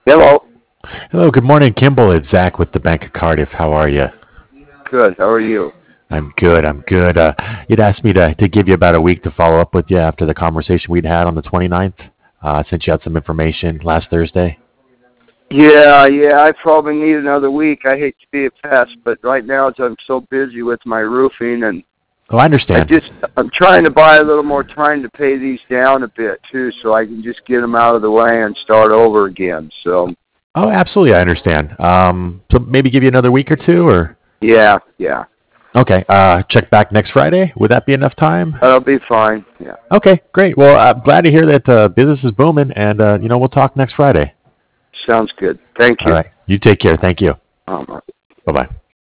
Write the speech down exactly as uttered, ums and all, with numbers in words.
Hello. Hello, good morning, Kimball. It's Zach with the Bank of Cardiff. How are you? Good. How are you? I'm good. I'm good. Uh, you'd asked me to, to give you about a week to follow up with you after the conversation we'd had on the twenty-ninth. Uh, I sent you out some information last Thursday. Yeah, yeah. I probably need another week. I hate to be a pest, but right now I'm so busy with my roofing, and Oh, I I understand. just I'm trying to buy a little more time to pay these down a bit too, so I can just get them out of the way and start over again. So Oh, absolutely. I understand. Um, so maybe give you another week or two, or yeah, yeah. okay. Uh, check back next Friday. Would that be enough time? That'll be fine. Yeah. Okay, great. Well, I'm glad to hear that uh, business is booming, and uh, you know we'll talk next Friday. Sounds good. Thank All you. right. You take care. Thank you. Um, Bye bye.